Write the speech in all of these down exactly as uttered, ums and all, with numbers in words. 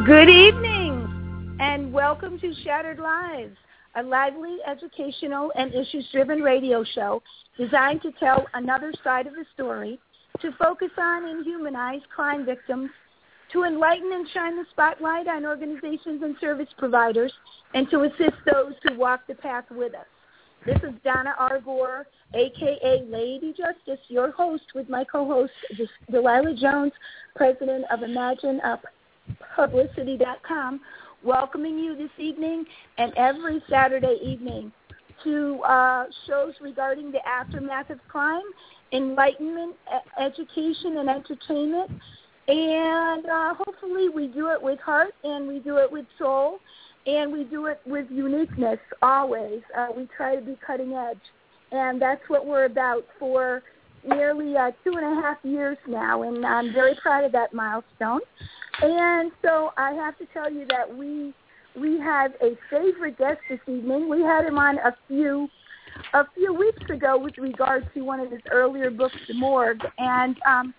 Good evening, and welcome to Shattered Lives, a lively, educational, and issues-driven radio show designed to tell another side of the story, to focus on and humanize crime victims, to enlighten and shine the spotlight on organizations and service providers, and to assist those who walk the path with us. This is Donna R. Gore, a k a. Lady Justice, your host, with my co-host, Delilah Jones, president of Imagine Up Publicity dot com, welcoming you this evening and every Saturday evening to uh, shows regarding the aftermath of crime, enlightenment, e- education, and entertainment. And uh, hopefully we do it with heart, and we do it with soul, and we do it with uniqueness always. Uh, we try to be cutting edge, and that's what we're about for nearly uh, two and a half years now, and I'm very proud of that milestone. And so I have to tell you that we we have a favorite guest this evening. We had him on a few a few weeks ago with regard to one of his earlier books, The Morgue, and um,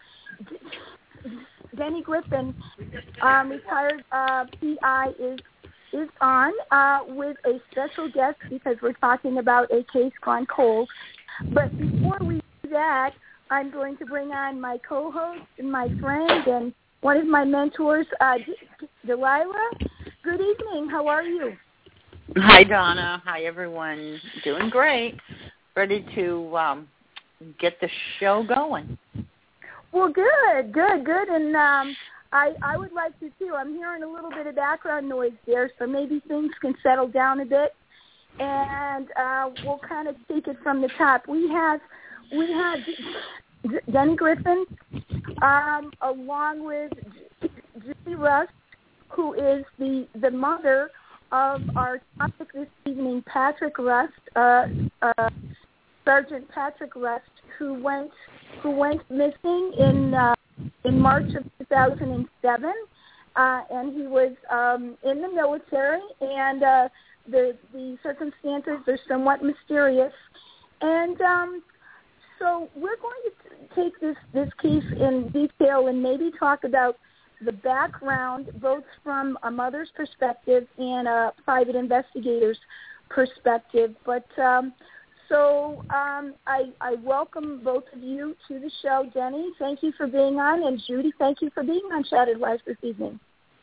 Denny Griffin, um, retired uh, P I, is is on uh, with a special guest because we're talking about a case gone cold. But before we do that, I'm going to bring on my co-host and my friend and one of my mentors, uh, Delilah. Good evening. How are you? Hi, Donna. Hi, everyone. Doing great. Ready to um, get the show going. Well, good, good, good. And um, I, I would like to, too. I'm hearing a little bit of background noise there, so maybe things can settle down a bit. And uh, we'll kind of take it from the top. We have, we have Denny Griffin, um, along with Judy Rust, who is the, the mother of our topic this evening, Patrick Rust, uh, uh, Sergeant Patrick Rust, who went who went missing in uh, in March of two thousand seven, uh, and he was um, in the military, and uh, the the circumstances are somewhat mysterious, and um, so we're going to take this this case in detail and maybe talk about the background, both from a mother's perspective and a private investigator's perspective. But um, so um, I, I welcome both of you to the show. Denny, thank you for being on, and Judy, thank you for being on Shattered Lives this evening.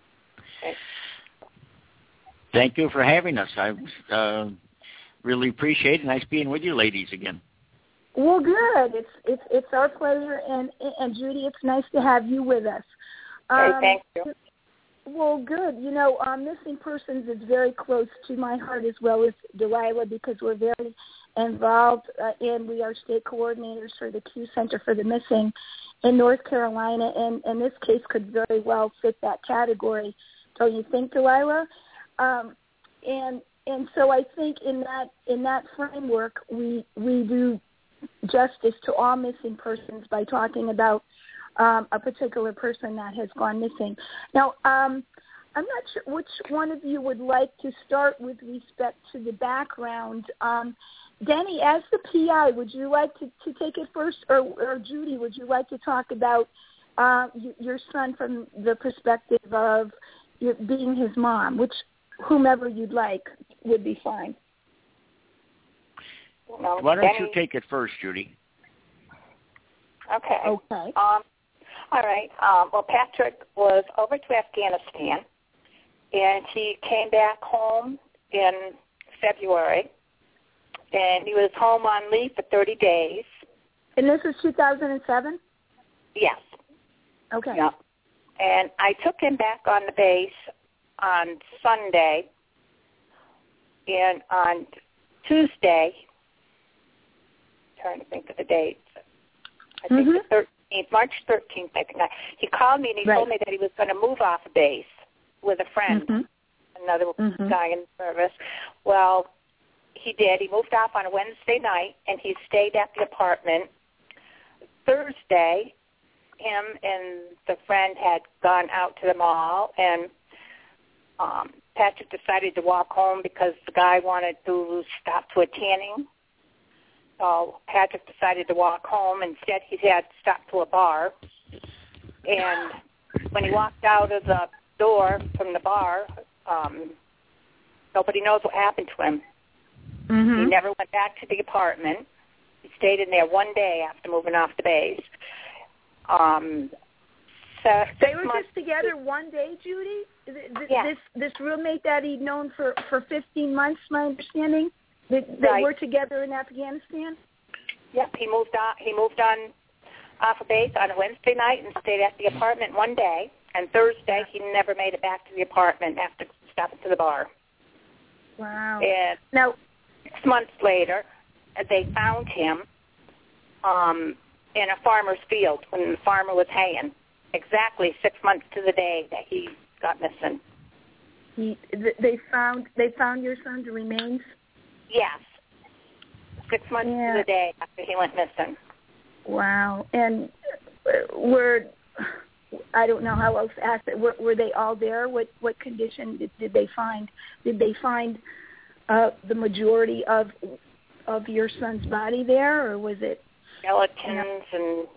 Thank you for having us. I uh, really appreciate it. Nice being with you ladies again. Well, good. It's it's it's our pleasure, and and Judy, it's nice to have you with us. Hey, um, thank you. Well, good. You know, um, missing persons is very close to my heart as well as Delilah because we're very involved uh, and we are state coordinators for the Q Center for the Missing in North Carolina, and, and this case could very well fit that category. Don't you think, Delilah? Um, and and so I think in that in that framework, we we do justice to all missing persons by talking about um, a particular person that has gone missing. Now, um, I'm not sure which one of you would like to start with respect to the background. Um, Denny, as the P I, would you like to, to take it first, or, or Judy, would you like to talk about uh, your son from the perspective of your, being his mom, which whomever you'd like would be fine. Well, Why don't Denny, you take it first, Judy? Okay. Okay. Um, all right. Um, well, Patrick was over to Afghanistan, and he came back home in February, and he was home on leave for thirty days. And this is two thousand seven? Yes. Okay. Yeah. And I took him back on the base on Sunday, and on Tuesday, trying to think of the dates, I think mm-hmm. the thirteenth, March thirteenth, I think. I, he called me and he right. told me that he was going to move off base with a friend, mm-hmm. another mm-hmm. guy in the service. Well, he did. He moved off on a Wednesday night, and he stayed at the apartment. Thursday, him and the friend had gone out to the mall, and um, Patrick decided to walk home because the guy wanted to stop to a tanning. So Patrick decided to walk home. Instead, he had stopped to a bar. And when he walked out of the door from the bar. Um, nobody knows what happened to him. Mm-hmm. He never went back to the apartment. He stayed in there one day after moving off the base. Um, so they were just together one day, Judy? Th- th- yeah. This this roommate that he'd known for, for fifteen months, my understanding? They, they right. were together in Afghanistan? Yep, he moved on, he moved on off of base on a Wednesday night and stayed at the apartment one day. And Thursday, he never made it back to the apartment after stopping to the bar. Wow. And now, six months later, they found him um, in a farmer's field when the farmer was haying. Exactly six months to the day that he got missing. He, they found they found your son's remains? Yes. Six months yeah. to the day after he went missing. Wow. And were, I don't know how else to ask it, were, were they all there? What what condition did, did they find? Did they find uh, the majority of of your son's body there, or was it? Skeletons you know? and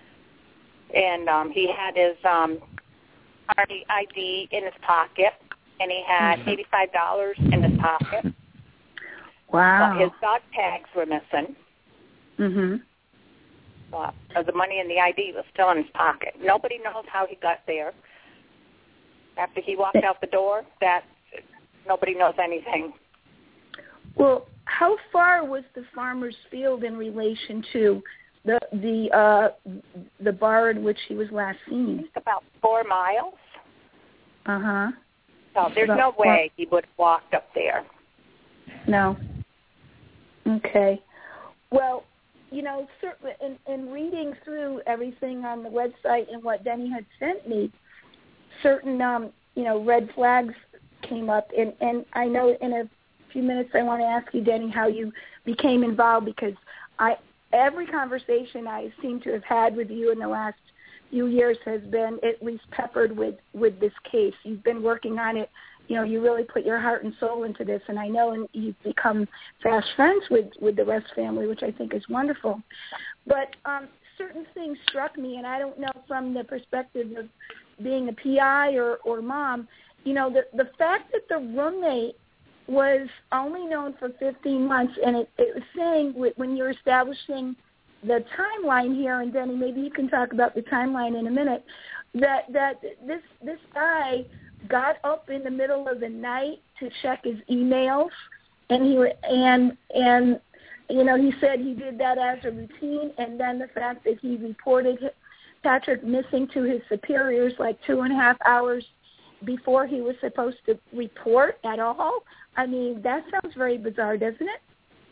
and um, he had his um, Army I D in his pocket, and he had mm-hmm. eighty-five dollars in his pocket. Wow. But his dog tags were missing. Mm-hmm. But the money and the I D was still in his pocket. Nobody knows how he got there. After he walked out the door, that nobody knows anything. Well, how far was the farmer's field in relation to the the uh, the bar in which he was last seen? It's about four miles. Uh huh. So there's about no way four. he would have walked up there. No. Okay. Well, you know, certainly in, in reading through everything on the website and what Denny had sent me, certain, um, you know, red flags came up. And, and I know in a few minutes I want to ask you, Denny, how you became involved, because I every conversation I seem to have had with you in the last few years has been at least peppered with, with this case. You've been working on it. You know, you really put your heart and soul into this, and I know you've become fast friends with, with the Rest family, which I think is wonderful. But um, certain things struck me, and I don't know from the perspective of being a P I or, or mom, you know, the, the fact that the roommate was only known for fifteen months, and it, it was saying when you're establishing the timeline here, and Denny, maybe you can talk about the timeline in a minute, that, that this this guy got up in the middle of the night to check his emails, and he and and you know he said he did that as a routine, and then the fact that he reported Patrick missing to his superiors like two and a half hours before he was supposed to report at all. I mean, that sounds very bizarre, doesn't it?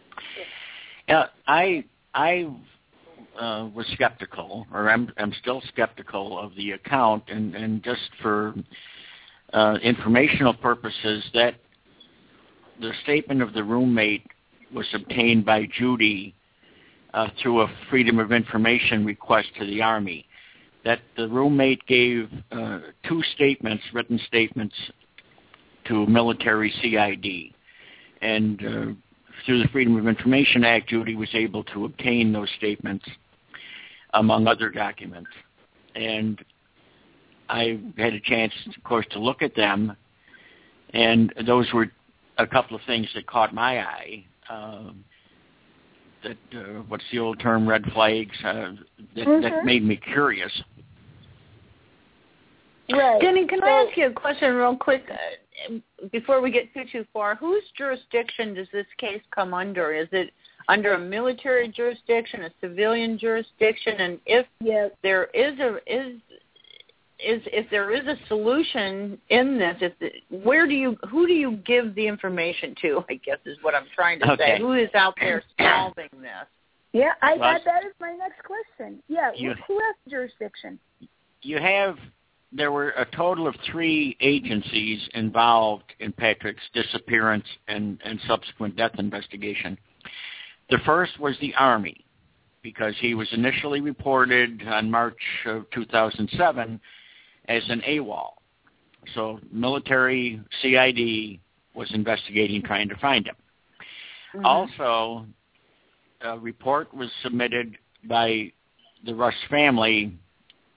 Yeah, I I uh, was skeptical, or I'm I'm still skeptical of the account, and and just for Uh, informational purposes, that the statement of the roommate was obtained by Judy uh, through a Freedom of Information request to the Army. That the roommate gave uh, two statements, written statements, to military C I D. And uh, through the Freedom of Information Act, Judy was able to obtain those statements, among other documents. And I had a chance, of course, to look at them, and those were a couple of things that caught my eye. Um, that uh, what's the old term, red flags? Uh, that, mm-hmm. that made me curious. Right. Denny, can so, I ask you a question real quick uh, before we get too too far? Whose jurisdiction does this case come under? Is it under a military jurisdiction, a civilian jurisdiction, and if yes. there is a is Is if there is a solution in this, if the, where do you, who do you give the information to? I guess is what I'm trying to okay. say. Who is out there solving this? Yeah, I, well, I, that is my next question. Yeah, you, who has jurisdiction? You have, there were a total of three agencies involved in Patrick's disappearance and, and subsequent death investigation. The first was the Army, because he was initially reported on March of two thousand seven as an AWOL. So military C I D was investigating, trying to find him. Mm-hmm. Also, a report was submitted by the Rush family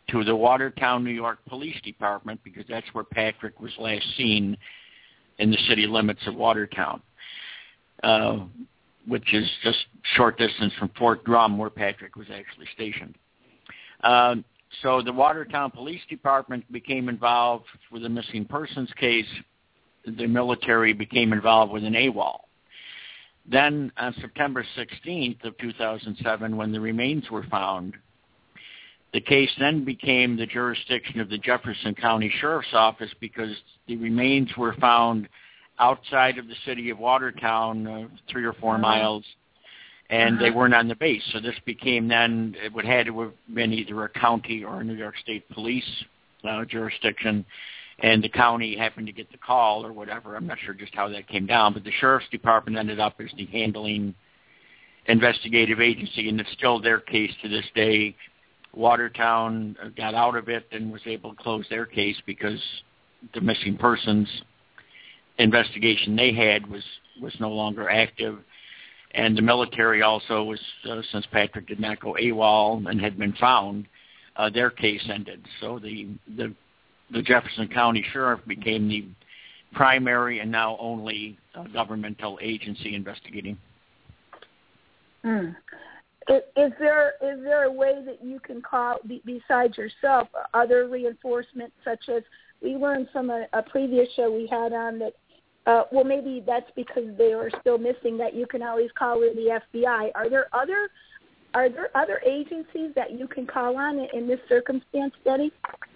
to the Watertown, New York Police Department, because that's where Patrick was last seen in the city limits of Watertown, uh, which is just short distance from Fort Drum, where Patrick was actually stationed. Uh, so the Watertown Police Department became involved with a missing persons case. The military became involved with an AWOL. Then on September sixteenth of two thousand seven, when the remains were found, the case then became the jurisdiction of the Jefferson County Sheriff's Office because the remains were found outside of the city of Watertown, uh, three or four uh-huh. miles, and uh-huh. they weren't on the base. So this became then, it would had to have been either a county or a New York State Police uh, jurisdiction, and the county happened to get the call or whatever. I'm not sure just how that came down, but the Sheriff's Department ended up as the handling investigative agency, and it's still their case to this day. Watertown got out of it and was able to close their case because the missing persons investigation they had was, was no longer active. And the military also was, uh, since Patrick did not go AWOL and had been found, uh, their case ended. So the, the the Jefferson County Sheriff became the primary and now only uh, governmental agency investigating. Hmm. Is, is there is there a way that you can call, be, besides yourself, other reinforcement, such as we learned from a, a previous show we had on that, uh, well, maybe that's because they are still missing, that you can always call in the F B I. Are there other are there other agencies that you can call on in, in this circumstance, Betty?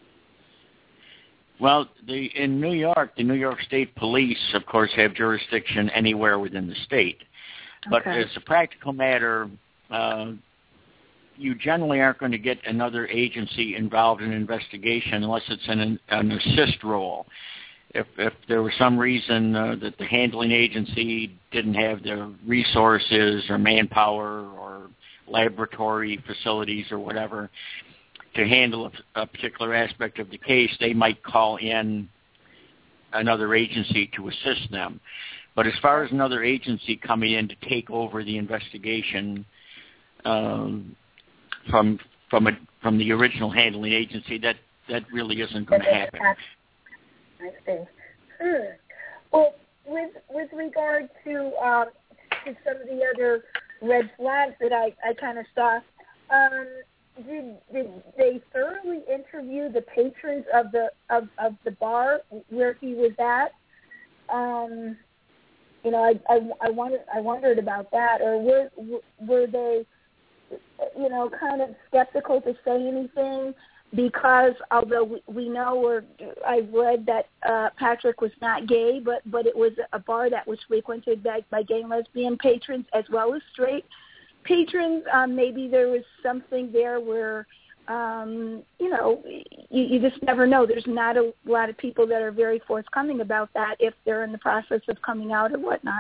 Well, the, in New York, the New York State Police, of course, have jurisdiction anywhere within the state. But okay. as a practical matter, uh, you generally aren't going to get another agency involved in an investigation unless it's in an, an assist role. If, if there was some reason uh, that the handling agency didn't have the resources or manpower or laboratory facilities or whatever to handle a, a particular aspect of the case, they might call in another agency to assist them. But as far as another agency coming in to take over the investigation um, from from a, from the original handling agency, that, that really isn't going to happen. I see. Hmm. Well, with with regard to um, to some of the other red flags that I, I kind of saw, um, did did they thoroughly interview the patrons of the of, of the bar where he was at? Um, you know, I, I, I wondered I wondered about that, or were were they, you know, kind of skeptical to say anything? Because although we, we know, or I've read that uh, Patrick was not gay, but, but it was a bar that was frequented by, by gay and lesbian patrons as well as straight patrons. Um, maybe there was something there where, um, you know, you, you just never know. There's not a lot of people that are very forthcoming about that if they're in the process of coming out or whatnot.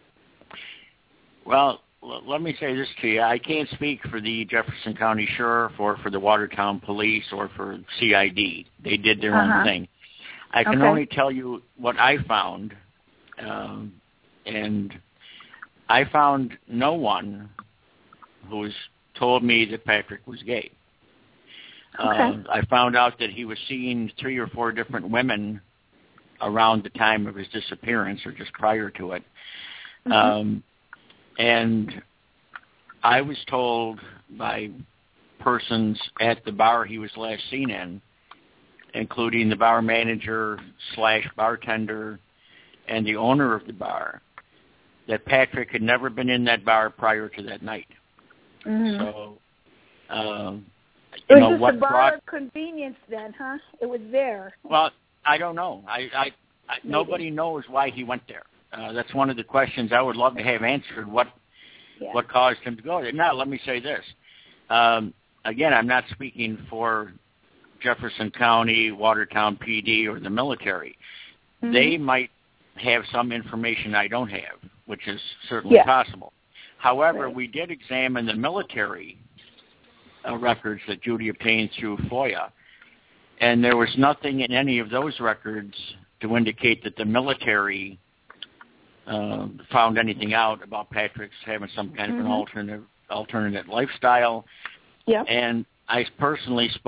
Well, let me say this to you. I can't speak for the Jefferson County Sheriff or for the Watertown Police or for C I D. They did their uh-huh. own thing. I can okay. only tell you what I found, um, and I found no one who has told me that Patrick was gay. Okay. Uh, I found out that he was seeing three or four different women around the time of his disappearance or just prior to it. Mm-hmm. Um And I was told by persons at the bar he was last seen in, including the bar manager slash bartender and the owner of the bar, that Patrick had never been in that bar prior to that night. Mm-hmm. So, um, you it know, was what just a bar brought, of convenience then, huh? It was there. Well, I don't know. I, I, I nobody knows why he went there. Uh, that's one of the questions I would love to have answered. What yeah. what caused him to go there? Now, let me say this. Um, again, I'm not speaking for Jefferson County, Watertown P D, or the military. Mm-hmm. They might have some information I don't have, which is certainly yeah. possible. However, right. we did examine the military uh, records that Judy obtained through FOIA, and there was nothing in any of those records to indicate that the military Uh, found anything out about Patrick's having some kind mm-hmm. of an alternate alternate lifestyle. Yeah. And I personally spoke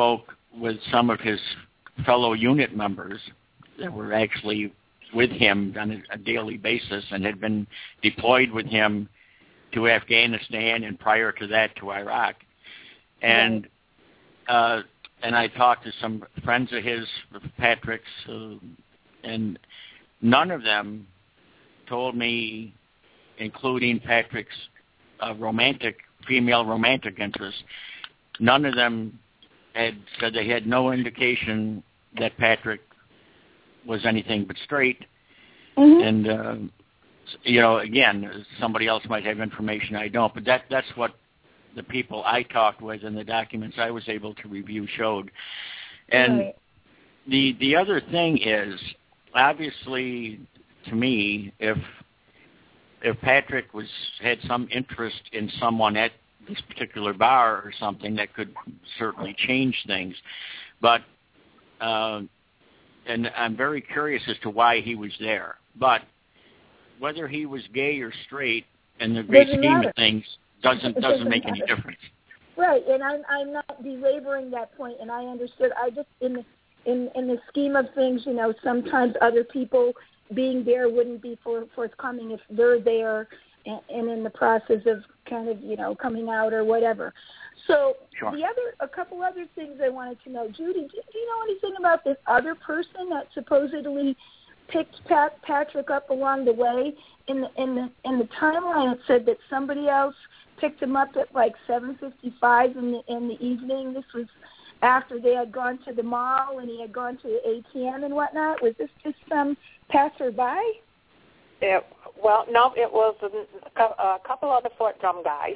with some of his fellow unit members that were actually with him on a, a daily basis and had been deployed with him to Afghanistan and prior to that to Iraq. And uh, and I talked to some friends of his, Patrick's, uh, and none of them told me, including Patrick's uh, romantic, female romantic interests, none of them had said they had no indication that Patrick was anything but straight. Mm-hmm. And, uh, you know, again, somebody else might have information I don't, but that that's what the people I talked with and the documents I was able to review showed. And right. the the other thing is, obviously, to me, if if Patrick was had some interest in someone at this particular bar or something, that could certainly change things. But uh, and I'm very curious as to why he was there. But whether he was gay or straight, in the great scheme matter. of things, doesn't doesn't, doesn't make matter. any difference. Right, and I'm I'm not belaboring that point, and I understood. I just in the in in the scheme of things, you know, sometimes other people being there wouldn't be for, forthcoming if they're there and, and in the process of kind of, you know, coming out or whatever. So sure. the other, a couple other things I wanted to know. Judy, do, do you know anything about this other person that supposedly picked Pat, Patrick up along the way? In the in the in the timeline, it said that somebody else picked him up at like seven fifty-five in the in the evening. This was after they had gone to the mall and he had gone to the A T M and whatnot. Was this just some passerby? It, well, no, it was a, a couple other Fort Drum guys.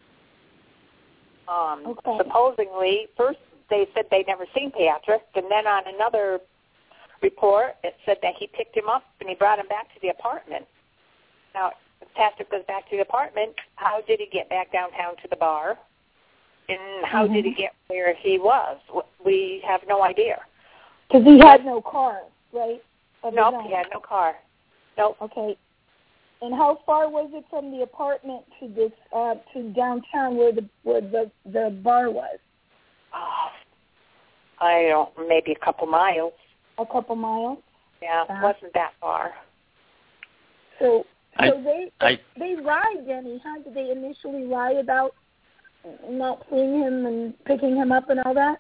Um, okay. Supposedly, first they said they'd never seen Patrick, and then on another report, it said that he picked him up and he brought him back to the apartment. Now, if Patrick goes back to the apartment, how did he get back downtown to the bar? And how mm-hmm. did he get where he was? We have no idea. Because he had no car, right? No, nope, he had no car. Nope. Okay. And how far was it from the apartment to this uh, to downtown where the where the the bar was? Oh, I don't. Maybe a couple miles. A couple miles. Yeah, it uh, wasn't that far. So, I, so they I, they lied, Denny. How did they initially lie about not seeing him and picking him up and all that?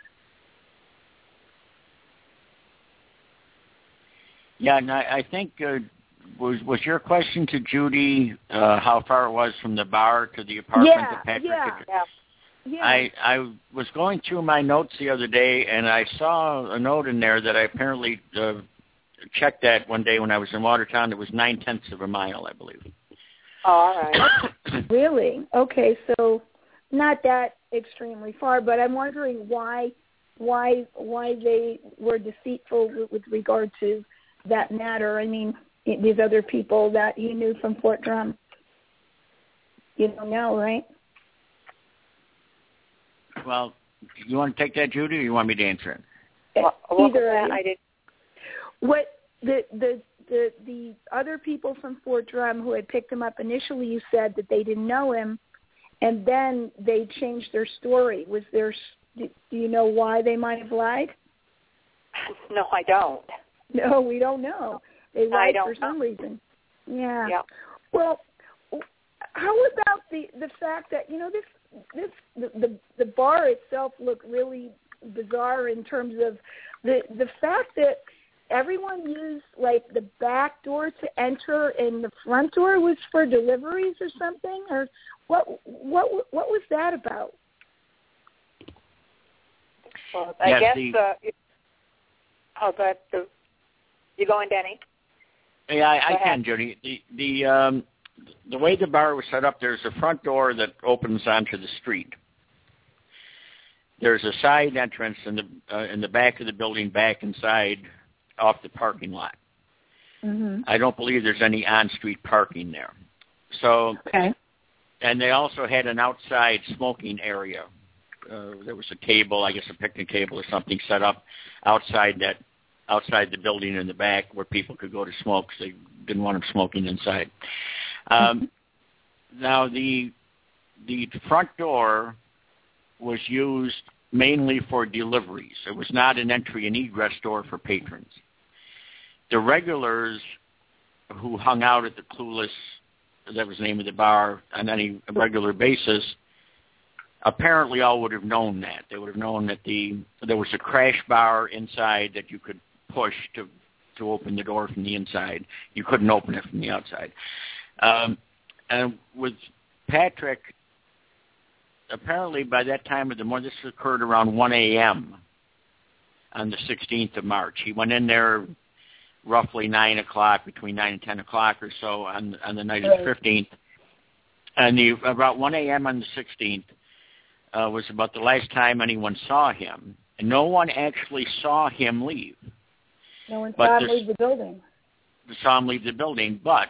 Yeah, and I, I think uh, was was your question to Judy uh, how far it was from the bar to the apartment yeah, that Patrick yeah, took? yeah. Yeah. I I was going through my notes the other day, and I saw a note in there that I apparently uh, checked that one day when I was in Watertown. It was nine tenths of a mile, I believe. Oh, all right. Really? Okay, so not that extremely far, but I'm wondering why why why they were deceitful with, with regard to that matter. I mean, these other people that he knew from Fort Drum. You don't know, right? Well, you want to take that, Judy, or you want me to answer it? Well, Either that, I did. What the the the the other people from Fort Drum who had picked him up initially, you said that they didn't know him, and then they changed their story. Was there? Do you know why they might have lied? No, I don't. No, we don't know. They lied for some know. reason. Yeah. yeah. Well, how about the the fact that, you know, this this the, the the bar itself looked really bizarre in terms of the the fact that everyone used like the back door to enter and the front door was for deliveries or something, or what what what was that about? Well, I yes, guess the, uh, oh, but the you going, Denny? Yeah, I, I can, Judy. The the um, the way the bar was set up, there's a front door that opens onto the street. There's a side entrance in the uh, in the back of the building, back inside, off the parking lot. Mm-hmm. I don't believe there's any on-street parking there. So, okay. And they also had an outside smoking area. Uh, there was a table, I guess a picnic table or something, set up outside that outside the building in the back where people could go to smoke because they didn't want them smoking inside. Um, now, the the front door was used mainly for deliveries. It was not an entry and egress store for patrons. The regulars who hung out at the Clueless, that was the name of the bar, on any regular basis, apparently all would have known that. They would have known that the there was a crash bar inside that you could push to, to open the door from the inside. You couldn't open it from the outside. Um, and with Patrick, apparently by that time of the morning, this occurred around one a.m. on the sixteenth of March. He went in there roughly nine o'clock, between nine and ten o'clock or so on, on the night of the fifteenth. And the, about one a.m. on the sixteenth uh, was about the last time anyone saw him. And no one actually saw him leave. No one but saw him this, leave the building. Saw him leave the building, but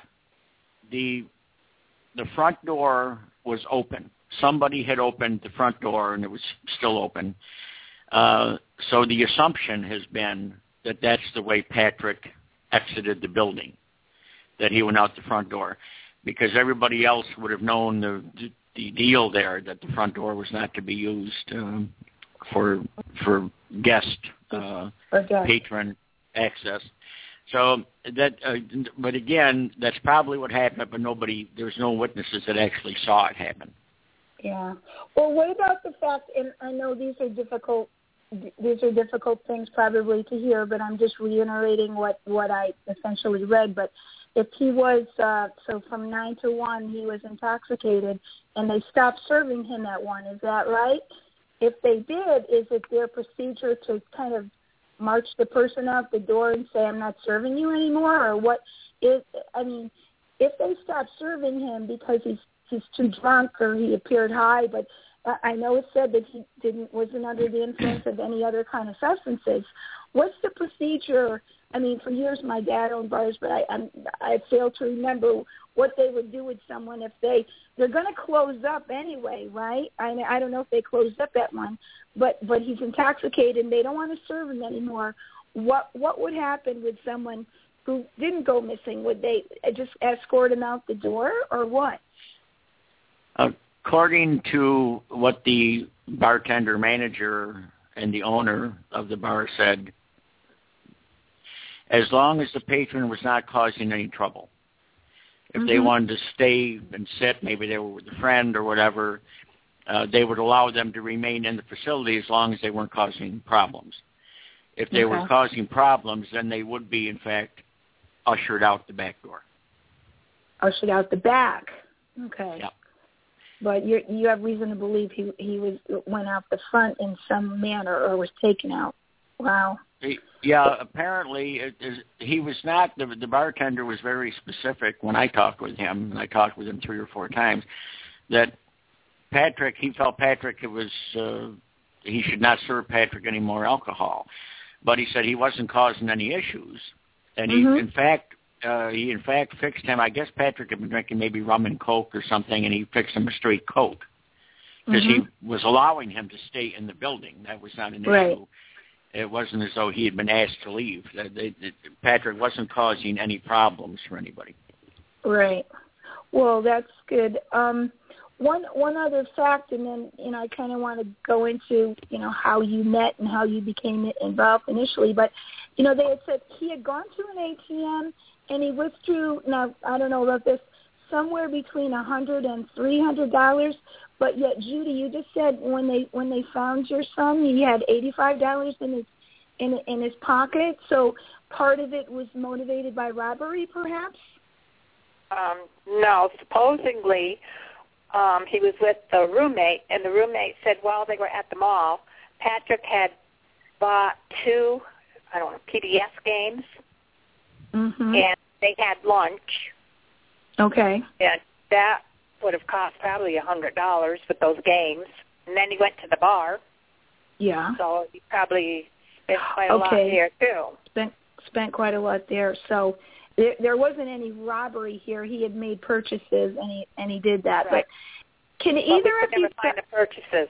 the the front door was open. Somebody had opened the front door, and it was still open. Uh, so the assumption has been that that's the way Patrick exited the building, that he went out the front door, because everybody else would have known the, the, the deal there, that the front door was not to be used um, for for guest, uh, okay. patron access. So that, uh, but again, that's probably what happened, but nobody, there's no witnesses that actually saw it happen. Yeah. Well, what about the fact, and I know these are difficult, these are difficult things probably to hear, but I'm just reiterating what, what I essentially read. But if he was, uh, so from nine to one, he was intoxicated, and they stopped serving him at one, is that right? If they did, is it their procedure to kind of march the person out the door and say, I'm not serving you anymore? Or what is, I mean, if they stop serving him because he's he's too drunk or he appeared high, but I know it said that he didn't wasn't under the influence of any other kind of substances. What's the procedure? I mean, for years my dad owned bars, but I I'm, I fail to remember what they would do with someone if they they're going to close up anyway, right? I I don't know if they closed up at one, but but he's intoxicated and they don't want to serve him anymore. What what would happen with someone who didn't go missing? Would they just escort him out the door or what? According to what the bartender manager and the owner of the bar said, as long as the patron was not causing any trouble. If mm-hmm. they wanted to stay and sit, maybe they were with a friend or whatever, uh, they would allow them to remain in the facility as long as they weren't causing problems. If they okay. were causing problems, then they would be, in fact, ushered out the back door. Ushered out the back. Okay. Yep. But you you have reason to believe he he was went out the front in some manner or was taken out. Wow. Yeah, apparently it is, he was not, the, the bartender was very specific when I talked with him, and I talked with him three or four times, that Patrick, he felt Patrick, it was, uh, he should not serve Patrick any more alcohol. But he said he wasn't causing any issues. And he, mm-hmm. in fact, uh, he in fact fixed him, I guess Patrick had been drinking maybe rum and Coke or something, and he fixed him a straight Coke. Because mm-hmm. he was allowing him to stay in the building. That was not an right. issue. It wasn't as though he had been asked to leave. They, they, Patrick wasn't causing any problems for anybody. Right. Well, that's good. Um, one one other fact, and then you know I kind of want to go into you know how you met and how you became involved initially. But you know they had said he had gone to an A T M and he withdrew. Now I don't know about this, somewhere between a hundred and three hundred dollars. But yet, Judy, you just said when they when they found your son, he had eighty-five dollars in his in in his pocket. So part of it was motivated by robbery, perhaps. Um, no, supposedly um, he was with the roommate, and the roommate said while they were at the mall, Patrick had bought two, I don't know, P B S games, mm-hmm. and they had lunch. Okay. And that would have cost probably a hundred dollars with those games, and then he went to the bar. Yeah. So he probably spent quite a okay. lot there too. Spent spent quite a lot there. So there, there wasn't any robbery here. He had made purchases, and he and he did that. Right. But can well, either we of you never find the purchases?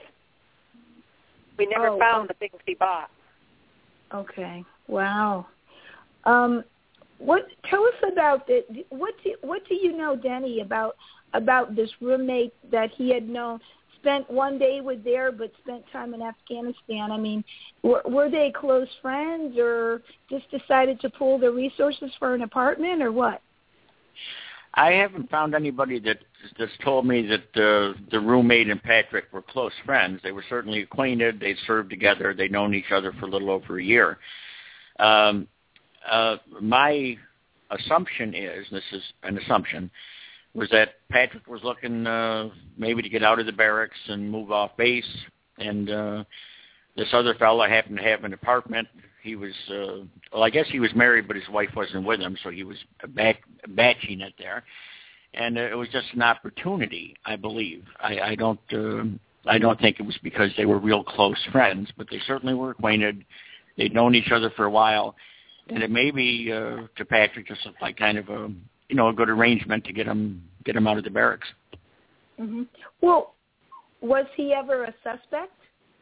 We never oh, found oh. the things he bought. Okay. Wow. Um, what? Tell us about the. What do What do you know, Denny, about? about this roommate that he had known spent one day with there but spent time in Afghanistan. I mean, were, were they close friends or just decided to pool their resources for an apartment or what? I haven't found anybody that that's told me that uh, the roommate and Patrick were close friends. They were certainly acquainted. They'd served together. They'd known each other for a little over a year. Um, uh, my assumption is, this is an assumption, was that Patrick was looking uh, maybe to get out of the barracks and move off base, and uh, this other fellow happened to have an apartment. He was, uh, well, I guess he was married, but his wife wasn't with him, so he was back, batching it there. And it was just an opportunity, I believe. I, I don't, uh, I don't think it was because they were real close friends, but they certainly were acquainted. They'd known each other for a while, and it may be uh, to Patrick just like kind of a, you know, a good arrangement to get him get him out of the barracks. Mm-hmm. Well, was he ever a suspect?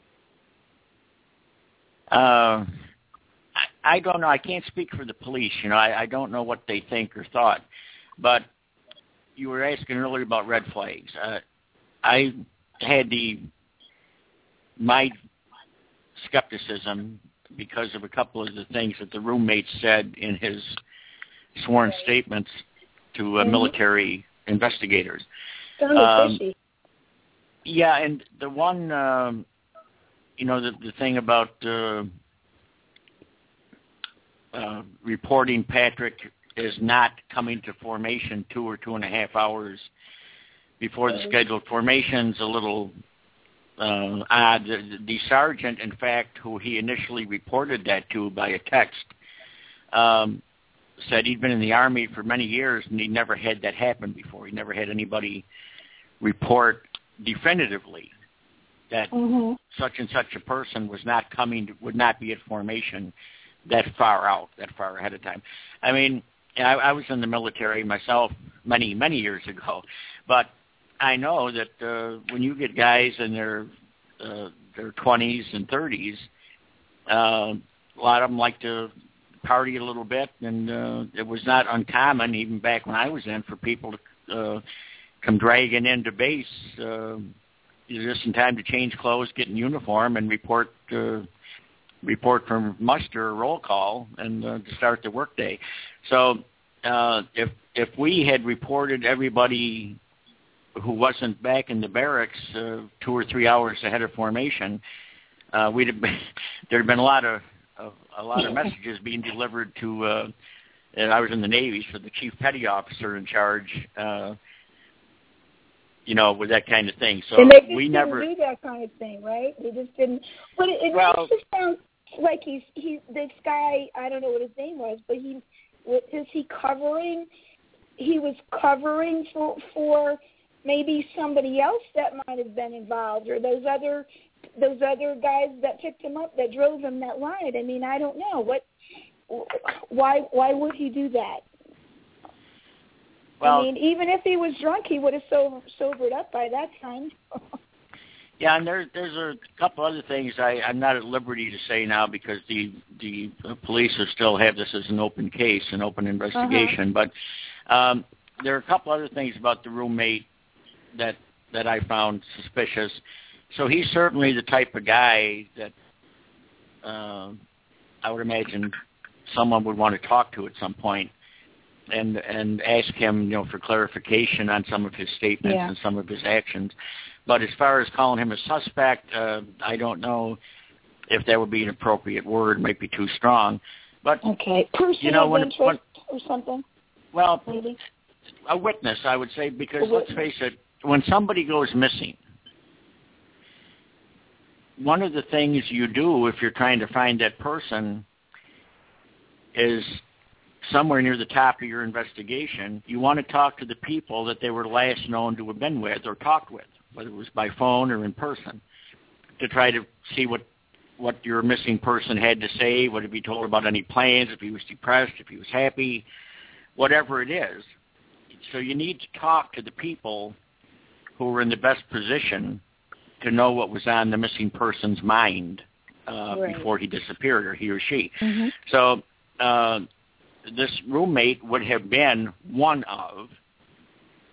Uh, I, I don't know. I can't speak for the police. You know, I, I don't know what they think or thought. But you were asking earlier about red flags. Uh, I had the my skepticism because of a couple of the things that the roommate said in his sworn statements to uh, mm-hmm. military investigators. Um, yeah, and the one, um, you know, the, the thing about uh, uh, reporting Patrick is not coming to formation two or two and a half hours before the scheduled formation's a little uh, odd. The, the sergeant, in fact, who he initially reported that to by a text, um, said he'd been in the Army for many years and he never had that happen before. He never had anybody report definitively that mm-hmm. such and such a person was not coming, to, would not be at formation that far out, that far ahead of time. I mean, I, I was in the military myself many, many years ago, but I know that uh, when you get guys in their uh, their twenties and thirties, uh, a lot of them like to party a little bit, and uh, it was not uncommon, even back when I was in, for people to uh, come dragging into base uh, just in time to change clothes, get in uniform, and report uh, report from muster or roll call and uh, to start the workday. So uh, if if we had reported everybody who wasn't back in the barracks uh, two or three hours ahead of formation, uh, we'd have been, there'd have been a lot of, of a lot of messages being delivered to. Uh, and I was in the Navy, so the chief petty officer in charge. Uh, you know, with that kind of thing. So and they just we didn't never do that kind of thing, right? They just didn't. But it, it well, makes it sound like he's he. This guy, I don't know what his name was, but he is he covering? He was covering for for. maybe somebody else that might have been involved, or those other those other guys that picked him up, that drove him that ride. I mean, I don't know what. Why why would he do that? Well, I mean, even if he was drunk, he would have so, sobered up by that time. Yeah, and there, there's a couple other things I, I'm not at liberty to say now because the the police are still have this as an open case, an open investigation. Uh-huh. But um, there are a couple other things about the roommate that that I found suspicious. So he's certainly the type of guy that uh, I would imagine someone would want to talk to at some point and and ask him, you know, for clarification on some of his statements yeah. and some of his actions. But as far as calling him a suspect, uh, I don't know if that would be an appropriate word. Might be too strong. But okay, person you know, of when, interest when, or something. Well, maybe a witness, I would say, because let's face it, when somebody goes missing, one of the things you do if you're trying to find that person is somewhere near the top of your investigation, you want to talk to the people that they were last known to have been with or talked with, whether it was by phone or in person, to try to see what what your missing person had to say, what if he told about any plans, if he was depressed, if he was happy, whatever it is. So you need to talk to the people who were in the best position to know what was on the missing person's mind uh, right. before he disappeared, or he or she. Mm-hmm. So uh, this roommate would have been one of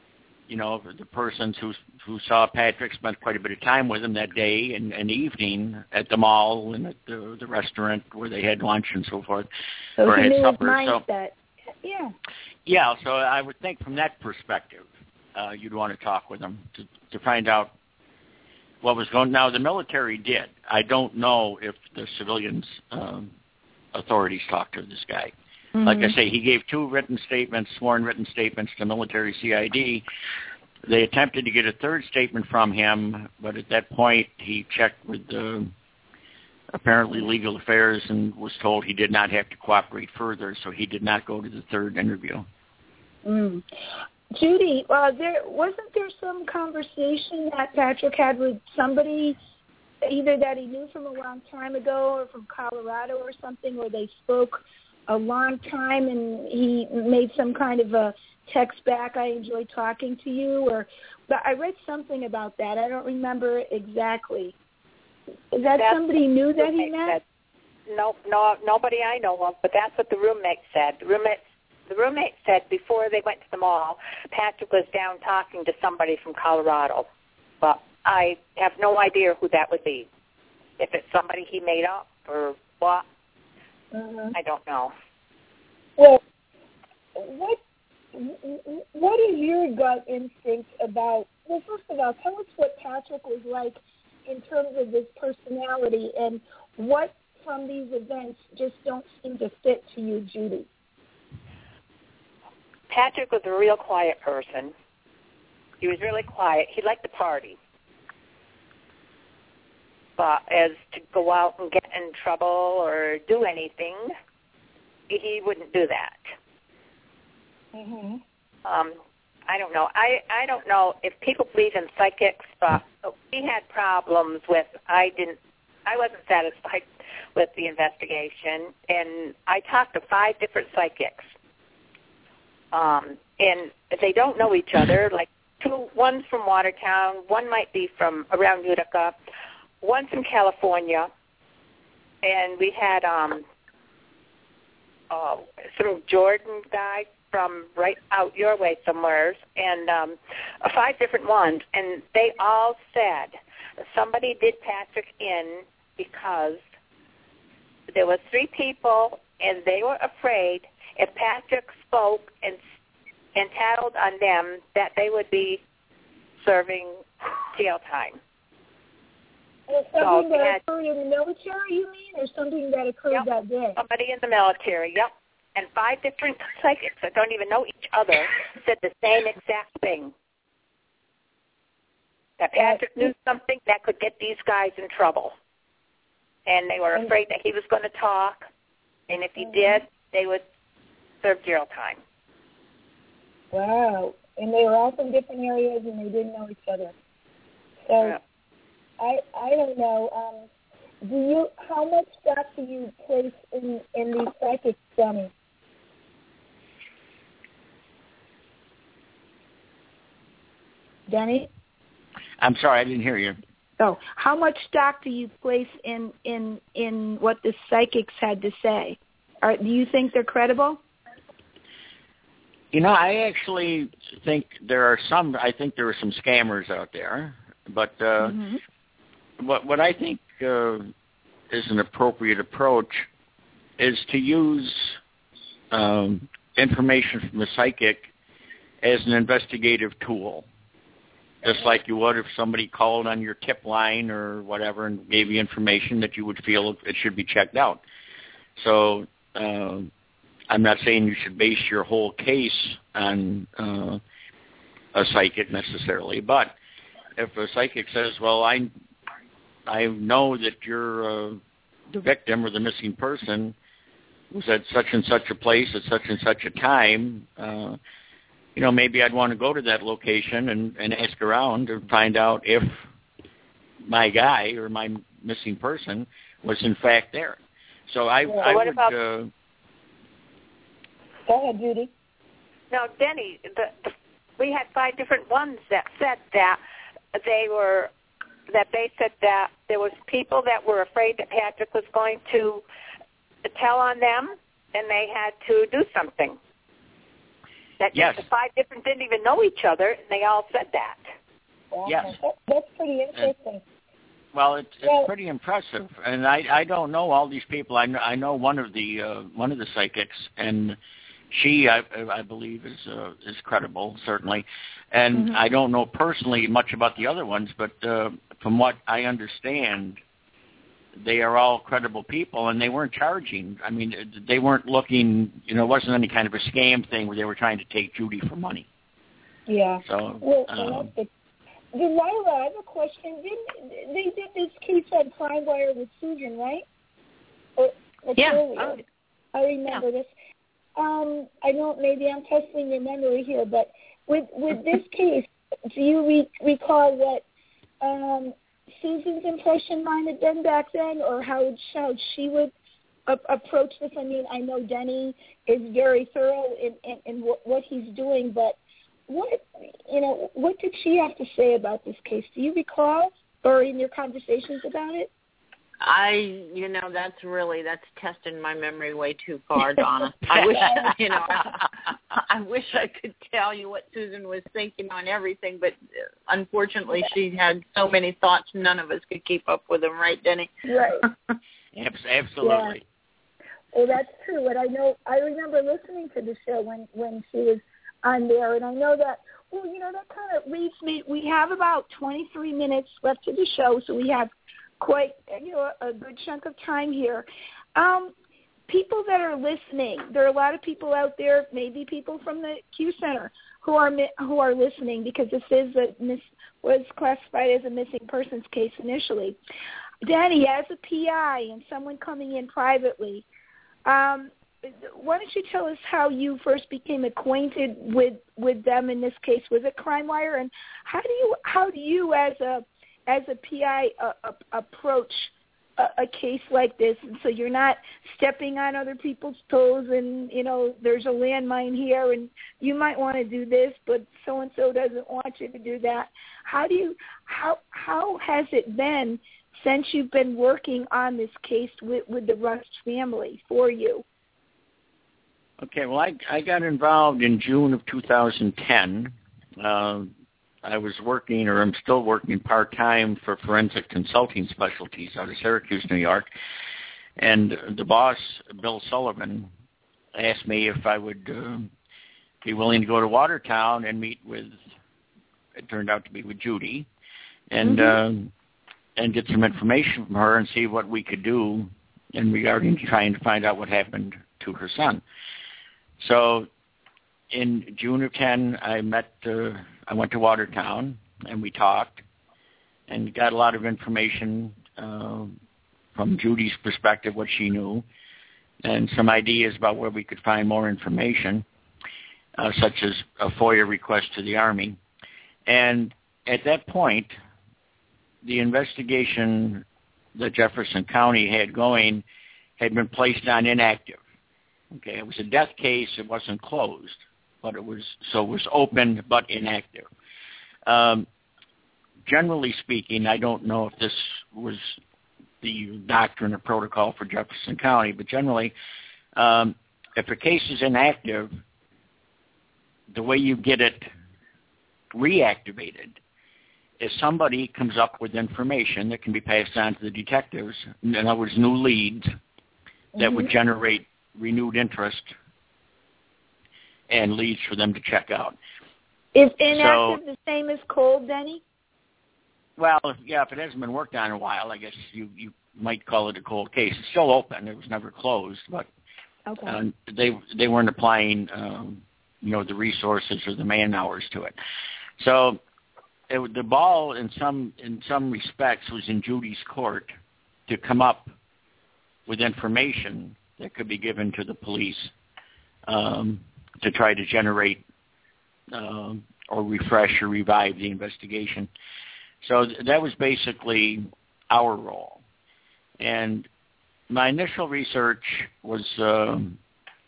you know, the persons who who saw Patrick spent quite a bit of time with him that day and, and evening at the mall and at the, the restaurant where they had lunch and so forth. So or he had knew supper. his mindset. So, yeah. Yeah, so I would think from that perspective, uh, you'd want to talk with him to, to find out what was going on. Now, the military did. I don't know if the civilians' um, authorities talked to this guy. Mm-hmm. Like I say, he gave two written statements, sworn written statements to military C I D. They attempted to get a third statement from him, but at that point he checked with the apparently legal affairs and was told he did not have to cooperate further, so he did not go to the third interview. Mm. Judy, uh, there wasn't there some conversation that Patrick had with somebody, either that he knew from a long time ago or from Colorado or something, where they spoke a long time and he made some kind of a text back, I enjoyed talking to you, or but I read something about that. I don't remember exactly. Is that that's somebody new that he met? Said. No, no, nobody I know of, but that's what the roommate said. The roommate, the roommate said before they went to the mall, Patrick was down talking to somebody from Colorado, but I have no idea who that would be. If it's somebody he made up or what, mm-hmm. I don't know. Well, what what is your gut instinct about, well, first of all, tell us what Patrick was like in terms of his personality, and what from these events just don't seem to fit to you, Judy? Patrick was a real quiet person. He was really quiet. He liked to party. But as to go out and get in trouble or do anything, he wouldn't do that. Mm-hmm. Um, I don't know. I, I don't know if people believe in psychics, but we had problems with, I didn't, I wasn't satisfied with the investigation, and I talked to five different psychics. Um, and they don't know each other, like two, one's from Watertown, one might be from around Utica, one's from California, and we had um, uh, some Jordan guy from right out your way somewhere, and um, five different ones, and they all said somebody did Patrick in because there were three people, and they were afraid if Patrick spoke and and tattled on them that they would be serving jail time. Well, something so that had, occurred in the military, you mean, or something that occurred yep, that day? Somebody in the military, yep. And five different psychics that don't even know each other said the same exact thing. That Patrick knew something that could get these guys in trouble. And they were afraid that he was going to talk, and if he did, they would serve jail time. Wow. And they were all from different areas, and they didn't know each other. So yeah. I I don't know. Um, do you? How much stock do you place in, in these psychics, Denny? Denny? I'm sorry, I didn't hear you. Oh, how much stock do you place in in, in what the psychics had to say? Are, do you think they're credible? You know, I actually think there are some. I think there are some scammers out there, but uh, mm-hmm. what what I think uh, is an appropriate approach is to use um, information from the psychic as an investigative tool. Just like you would if somebody called on your tip line or whatever and gave you information that you would feel it should be checked out. So uh, I'm not saying you should base your whole case on uh, a psychic necessarily, but if a psychic says, well, I I know that you're uh, the victim or the missing person was at such and such a place at such and such a time, uh, you know, maybe I'd want to go to that location and, and ask around to find out if my guy or my missing person was in fact there. So I, well, I what would... About, uh, go ahead, Judy. Now, Denny, the, the, we had five different ones that said that they were, that they said that there was people that were afraid that Patrick was going to tell on them, and they had to do something. That yes. the five different didn't even know each other, and they all said that. Wow. Yes. That, that's pretty interesting. Well, it's, it's well, pretty impressive, and I I don't know all these people. I know I know one of the uh, one of the psychics, and she I I believe is uh, is credible, certainly, and mm-hmm. I don't know personally much about the other ones, but uh, from what I understand, they are all credible people, and they weren't charging. I mean, they weren't looking, you know, it wasn't any kind of a scam thing where they were trying to take Judy for money. Yeah. So, well, um, well that's good. Delilah, I have a question. Didn't they did this case on Crime Wire with Susan, right? Or, or yeah. Julia? I remember yeah. this. Um, I know maybe I'm testing your memory here, but with with this case, do you re- recall what um, Susan's impression might have been back then, or how, how she would a- approach this? I mean, I know Denny is very thorough in, in, in what, what he's doing, but what, you know, what did she have to say about this case? Do you recall, or in your conversations about it? I, you know, that's really, that's testing my memory way too far, Donna. I wish, you know, I, I wish I could tell you what Susan was thinking on everything, but unfortunately she had so many thoughts, none of us could keep up with them, right, Denny? Right. Absolutely. Yeah. Well, that's true, and I know, I remember listening to the show when, when she was on there, and I know that, well, you know, that kind of leads me, we have about twenty-three minutes left to the show, so we have quite, you know, a good chunk of time here. Um, people that are listening, there are a lot of people out there, maybe people from the Q Center, who are who are listening, because this is a miss, was classified as a missing persons case initially. Danny, as a P I and someone coming in privately, um, why don't you tell us how you first became acquainted with, with them in this case? Was it Crime Wire, and how do you how do you as a as a P I uh, uh, approach a, a case like this, and so you're not stepping on other people's toes, and, you know, there's a landmine here, and you might want to do this, but so-and-so doesn't want you to do that. How do you, how, how has it been since you've been working on this case with, with the Rust family for you? Okay, well, I, I got involved in June of two thousand ten. Uh, I was working, or I'm still working part-time for Forensic Consulting Specialties out of Syracuse, New York. And the boss, Bill Sullivan, asked me if I would uh, be willing to go to Watertown and meet with, it turned out to be with Judy, and mm-hmm. uh, and get some information from her and see what we could do in regarding trying to find out what happened to her son. So in June of ten, I met, uh, I went to Watertown, and we talked, and got a lot of information uh, from Judy's perspective, what she knew, and some ideas about where we could find more information, uh, such as a FOIA request to the Army. And at that point, the investigation that Jefferson County had going had been placed on inactive. Okay, it was a death case. It wasn't closed, but it was, so it was open but inactive. Um, generally speaking, I don't know if this was the doctrine or protocol for Jefferson County, but generally, um, if a case is inactive, the way you get it reactivated is somebody comes up with information that can be passed on to the detectives, in other words, new leads that mm-hmm. would generate renewed interest and leads for them to check out. Is inactive so, the same as cold, Denny? Well, if, yeah, if it hasn't been worked on in a while, I guess you, you might call it a cold case. It's still open. It was never closed, but okay. uh, they they weren't applying, um, you know, the resources or the man hours to it. So it, the ball, in some in some respects, was in Judy's court to come up with information that could be given to the police um, to try to generate um, or refresh or revive the investigation. So th- that was basically our role. And my initial research was um,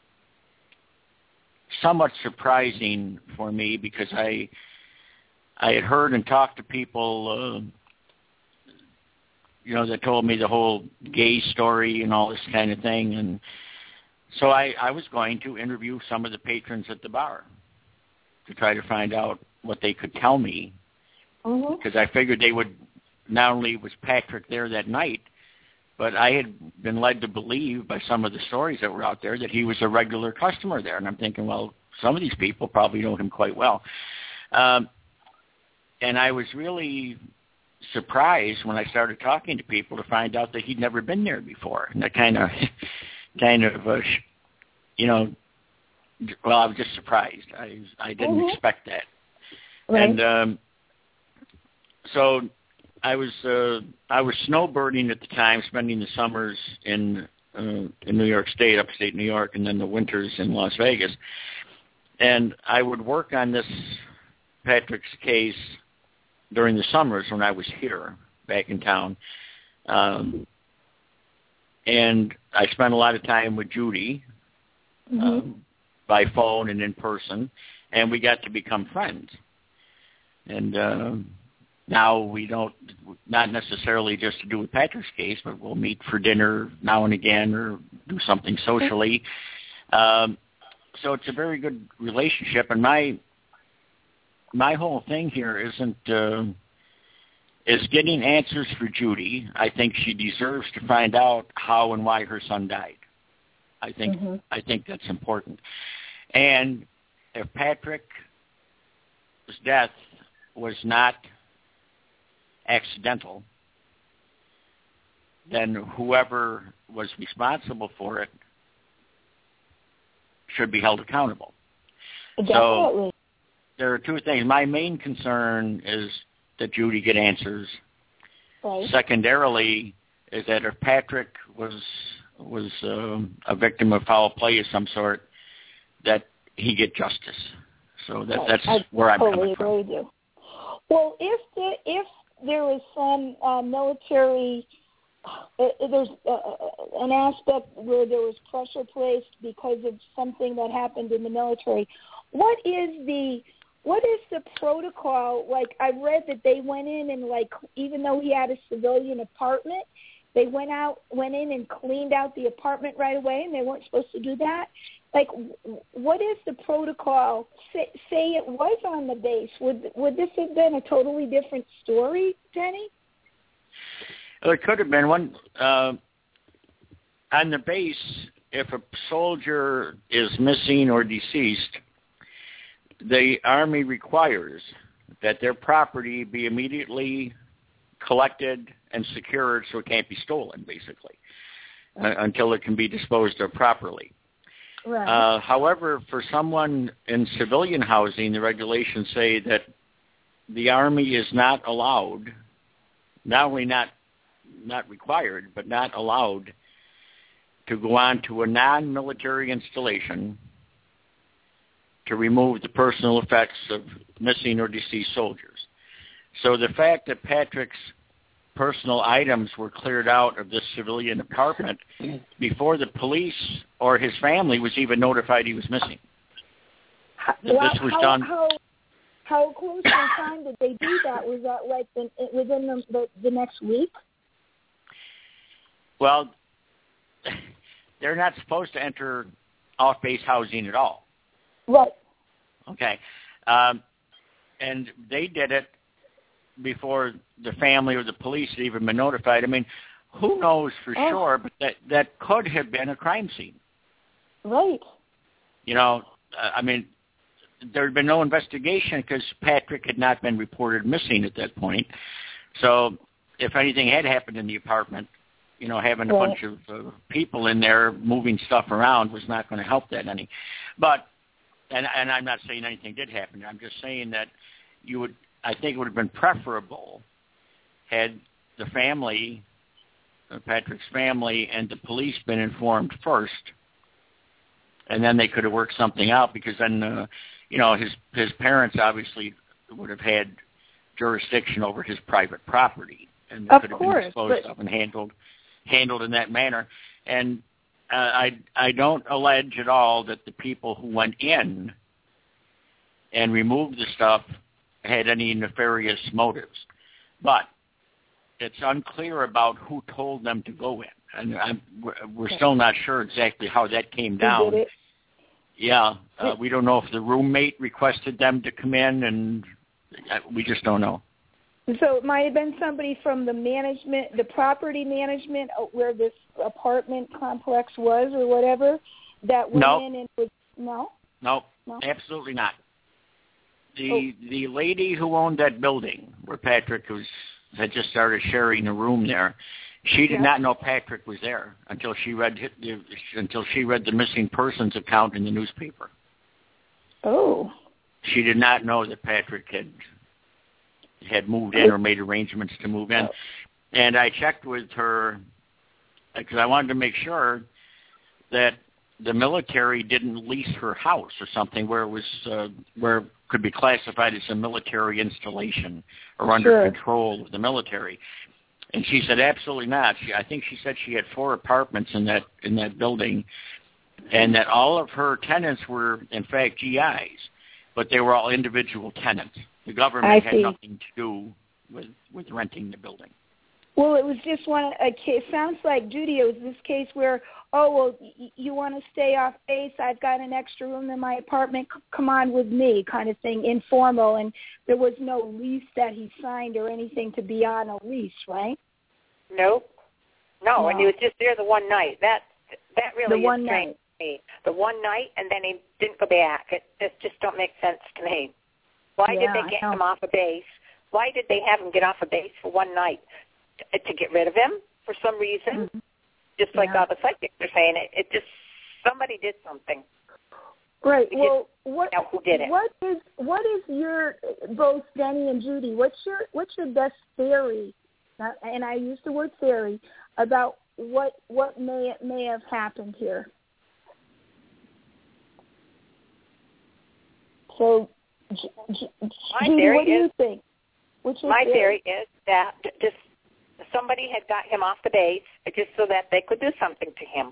somewhat surprising for me because I I had heard and talked to people, uh, you know, that told me the whole gay story and all this kind of thing. And so I, I was going to interview some of the patrons at the bar. to try to find out what they could tell me, Mm-hmm. because I figured they would. Not only was Patrick there that night, but I had been led to believe by some of the stories that were out there that he was a regular customer there. And I'm thinking, well, some of these people probably know him quite well. Um, and I was really surprised when I started talking to people to find out that he'd never been there before. And that kind of, kind of, uh, you know, well, I was just surprised. I I didn't Mm-hmm. expect that. Right. And um, so I was uh, I was snowbirding at the time, spending the summers in uh, in New York State, upstate New York, and then the winters in Las Vegas. And I would work on this Patrick's case during the summers when I was here, back in town. Um, and I spent a lot of time with Judy, Mm-hmm. um, by phone and in person, and we got to become friends. And um, now we don't, not necessarily just to do with Patrick's case, but we'll meet for dinner now and again or do something socially. Um, so it's a very good relationship. And my my whole thing here isn't uh, is getting answers for Judy. I think she deserves to find out how and why her son died. I think Mm-hmm. I think that's important. And if Patrick's death was not accidental, then whoever was responsible for it should be held accountable. Definitely. So there are two things. My main concern is that Judy get answers. Right. Secondarily, is that if Patrick was was um, a victim of foul play of some sort, that he get justice. So that, that's I where I'm totally coming from. agree with you. Well, if the, if there is some uh, military, uh, there's uh, an aspect where there was pressure placed because of something that happened in the military, what is the what is the protocol? Like, I read that they went in and, like, even though he had a civilian apartment, they went out, went in and cleaned out the apartment right away, and they weren't supposed to do that. Like, what is the protocol? Say, say it was on the base. Would would this have been a totally different story, Jenny? Well, it could have been one uh, on the base. If a soldier is missing or deceased, the Army requires that their property be immediately collected and secured so it can't be stolen, basically, uh, until it can be disposed of properly. Right. Uh, however, for someone in civilian housing, the regulations say that the Army is not allowed, not only not not required, but not allowed to go on to a non-military installation to remove the personal effects of missing or deceased soldiers. So the fact that Patrick's personal items were cleared out of this civilian apartment before the police or his family was even notified he was missing. Well, this was how, done. How, how close in time did they do that? Was that like the, within the, the, the next week? Well, they're not supposed to enter off-base housing at all. Right. Okay. Um, and they did it before the family or the police had even been notified. I mean, who knows for oh. sure, but that, that could have been a crime scene. Right. You know, uh, I mean, there had been no investigation because Patrick had not been reported missing at that point. So if anything had happened in the apartment, you know, having a right. bunch of uh, people in there moving stuff around was not going to help that any. But, and, and I'm not saying anything did happen. I'm just saying that you would, I think it would have been preferable had the family, uh, Patrick's family, and the police been informed first, and then they could have worked something out, because then, uh, you know, his his parents obviously would have had jurisdiction over his private property, and it of could have course, been disposed but... of and handled handled in that manner. And uh, I I don't allege at all that the people who went in and removed the stuff had any nefarious motives, but it's unclear about who told them to go in, and I'm, we're still not sure exactly how that came down. Who did it? yeah, uh, we don't know if the roommate requested them to come in, and uh, we just don't know. So it might have been somebody from the management, the property management where this apartment complex was or whatever that went no. in and was, no? No, no, absolutely not. The oh. the lady who owned that building where Patrick was had just started sharing a room there, she did yeah. not know Patrick was there until she read the, until she read the missing persons account in the newspaper. Oh. She did not know that Patrick had had moved in or made arrangements to move in. And I checked with her because I wanted to make sure that the military didn't lease her house or something where it was uh, where it could be classified as a military installation or under sure. control of the military. And she said absolutely not. She, I think she said she had four apartments in that in that building, and that all of her tenants were in fact G Is, but they were all individual tenants. The government I had see. nothing to do with with renting the building. Well, it was just one a case. Sounds like, Judy, it was this case where, oh, well, y- you want to stay off base? I've got an extra room in my apartment. C- come on with me, kind of thing, informal. And there was no lease that he signed or anything to be on a lease, right? Nope. No, no. and he was just there the one night. That that really the one is strange night. to me. The one night, and then he didn't go back. It, it just don't make sense to me. Why yeah, did they get him off a base? Why did they have him get off a base for one night? To, to get rid of him for some reason? Mm-hmm. Just like yeah. all the psychics are saying, it, it just, somebody did something. Right. We well, what know who did it. What is what is your, both Denny and Judy? What's your what's your best theory? Uh, and I use the word theory about what what may may have happened here. So, G- G- my Judy, theory what do is, you think? What's your my theory? theory is that just somebody had got him off the base just so that they could do something to him.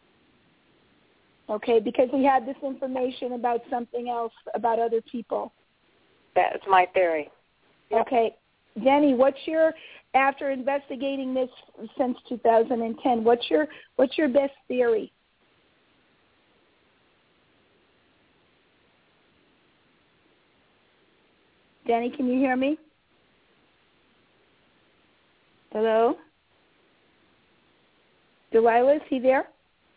Okay, because he had this information about something else, about other people. That is my theory. Yep. Okay. Denny, what's your, after investigating this since two thousand ten, what's your what's your best theory? Denny, can you hear me? Hello? Delilah, is he there?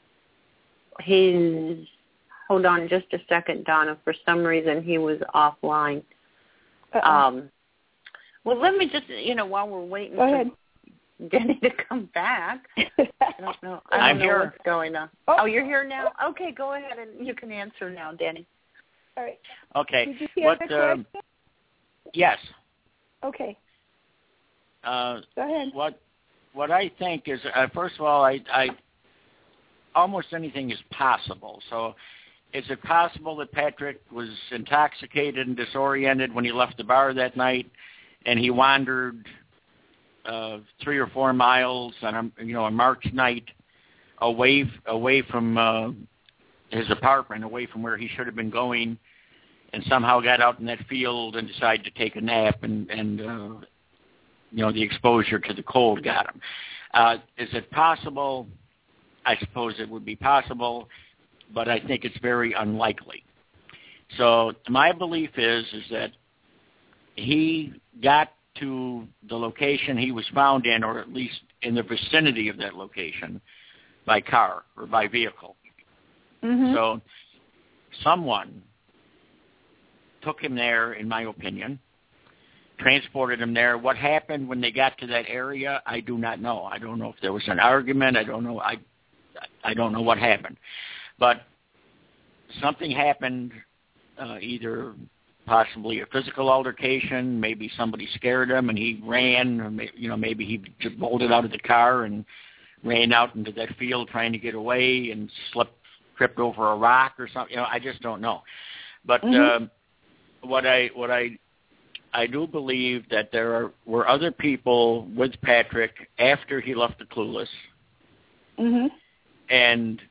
He's, hold on just a second, Donna. For some reason, he was offline. Uh-oh. Um, well, let me just, you know, while we're waiting Go for ahead. Denny to come back, I don't know, I don't I'm know here. what's going on. Oh. oh, you're here now? Okay, go ahead, and you can answer now, Denny. All right. Okay. Did you hear What? the question? Um, yes. Okay. Uh, Go ahead. what what I think is, uh, first of all, I, I almost anything is possible. So, is it possible that Patrick was intoxicated and disoriented when he left the bar that night, and he wandered uh, three or four miles on a you know a March night away away from uh, his apartment, away from where he should have been going, and somehow got out in that field and decided to take a nap, and and uh, you know the exposure to the cold got him. Uh, is it possible? I suppose it would be possible, but I think it's very unlikely. So my belief is is that he got to the location he was found in, or at least in the vicinity of that location, by car or by vehicle. Mm-hmm. So someone took him there, in my opinion, transported him there. What happened when they got to that area, I do not know. I don't know if there was an argument. I don't know. I I don't know what happened. But something happened, uh, either possibly a physical altercation, maybe somebody scared him and he ran, or may, you know, maybe he just bolted out of the car and ran out into that field trying to get away and slipped, tripped over a rock or something. You know, I just don't know. But Mm-hmm. um, what I what I I do believe that there are, were other people with Patrick after he left the Clueless. Mm-hmm. And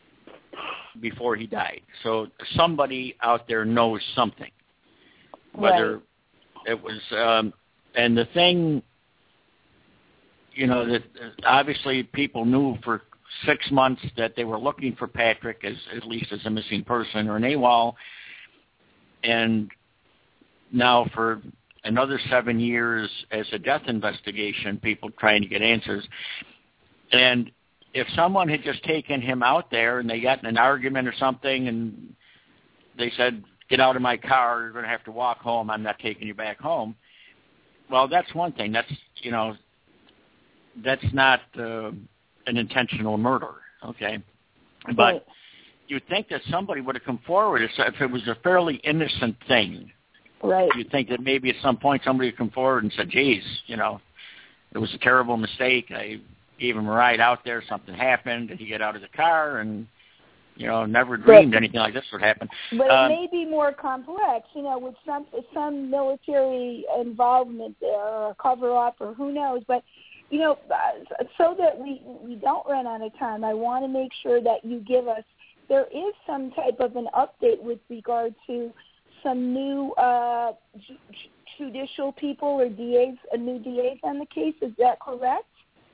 before he died. So somebody out there knows something. Whether Right. it was, um, and the thing, you know, that obviously people knew for six months that they were looking for Patrick as at least as a missing person or an AWOL, and now for another seven years as a death investigation, people trying to get answers. And if someone had just taken him out there and they got in an argument or something and they said, get out of my car, you're going to have to walk home, I'm not taking you back home. Well, that's one thing. That's, you know, that's not uh, an intentional murder, okay? But right. You'd think that somebody would have come forward if it was a fairly innocent thing. Right. You'd think that maybe at some point somebody would come forward and said, geez, you know, it was a terrible mistake. I gave him a ride out there. Something happened. Did he get out of the car? And, you know, never dreamed but, anything like this would happen. But um, it may be more complex, you know, with some some military involvement there or cover-up or who knows. But, you know, so that we, we don't run out of time, I want to make sure that you give us, there is some type of an update with regard to some new uh, ju- judicial people or D As, a new D As on the case. Is that correct?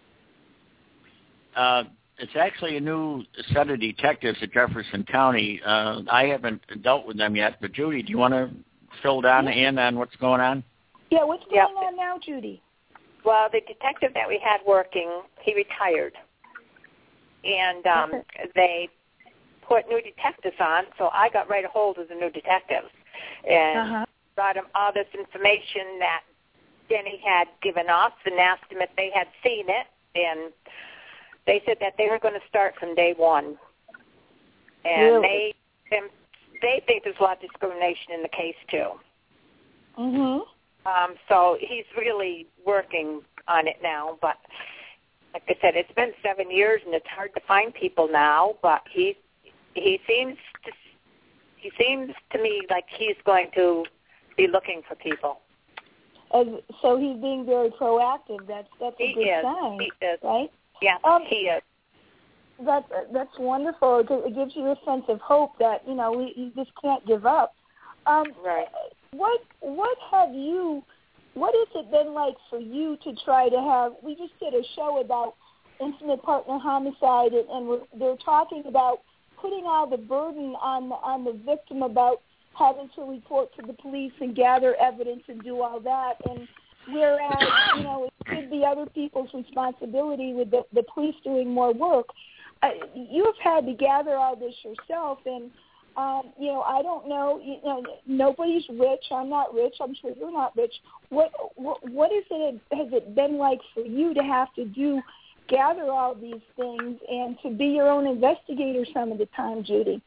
Uh, it's actually a new set of detectives at Jefferson County. Uh, I haven't dealt with them yet, but Judy, do you want to fill down yeah. in on what's going on? Yeah, what's going yep. on now, Judy? Well, the detective that we had working, he retired, and um, okay. they put new detectives on, so I got right a hold of the new detectives and uh-huh. brought him all this information that Denny had given us and asked him if they had seen it, and they said that they were going to start from day one. And really? they and they think there's a lot of discrimination in the case, too. Mm-hmm. Um, so he's really working on it now. But like I said, it's been seven years, and it's hard to find people now. But he he seems to, he seems to me like he's going to be looking for people. As, so he's being very proactive. That's that's a he good is. sign, He is. right? Yeah, um, he is. That's that's wonderful. It gives you a sense of hope that you know we you just can't give up. Um, right. What what have you? What has it been like for you to try to have? We just did a show about intimate partner homicide, and, and we're, they're talking about putting all the burden on the, on the victim about having to report to the police and gather evidence and do all that, and whereas you know it should be other people's responsibility with the, the police doing more work. Uh, you've had to gather all this yourself, and um, you know I don't know. You know, nobody's rich. I'm not rich. I'm sure you're not rich. What what what is it? Has it been like for you to have to do gather all these things and to be your own investigator some of the time, Judy?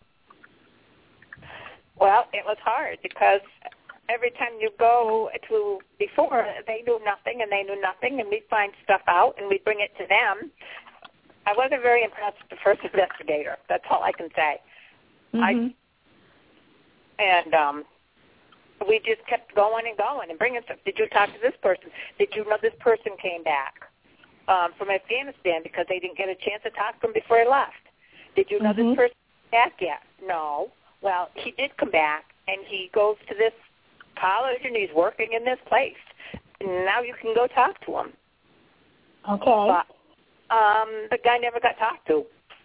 Well, it was hard because every time you go to before, they knew nothing and they knew nothing, and we'd find stuff out and we'd bring it to them. I wasn't very impressed with the first investigator. That's all I can say. Mm-hmm. I and um, we just kept going and going and bringing stuff. Did you talk to this person? Did you know this person came back um, from Afghanistan because they didn't get a chance to talk to him before he left? Did you know mm-hmm. this person came back yet? No. Well, he did come back, and he goes to this college, and he's working in this place. And now you can go talk to him. Okay. But um, the guy never got talked to.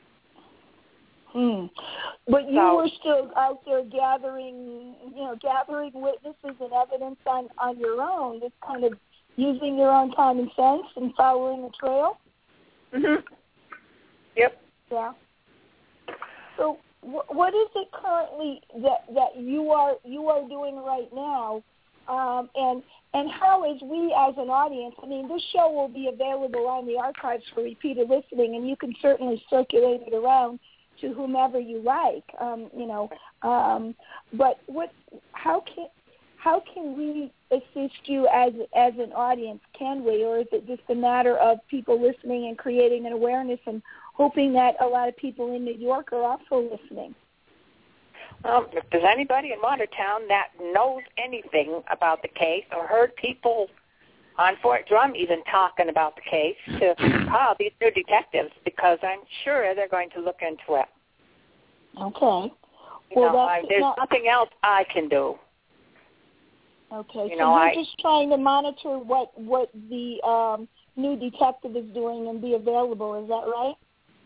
Hmm. But you so, were still out there gathering, you know, gathering witnesses and evidence on, on your own, just kind of using your own common sense and following the trail? Mm-hmm. Yep. Yeah. So what is it currently that, that you are you are doing right now, um, and and how is we as an audience? I mean, this show will be available on the archives for repeated listening, and you can certainly circulate it around to whomever you like. Um, you know, um, but what? How can how can we assist you as as an audience? Can we, or is it just a matter of people listening and creating an awareness and hoping that a lot of people in New York are also listening? Well, if there's anybody in Watertown that knows anything about the case or heard people on Fort Drum even talking about the case, to call these new detectives, because I'm sure they're going to look into it. Okay. You well, know, that's, I, there's not, nothing else I can do. Okay, you so know, you're I, just trying to monitor what, what the um, new detective is doing and be available. Is that right?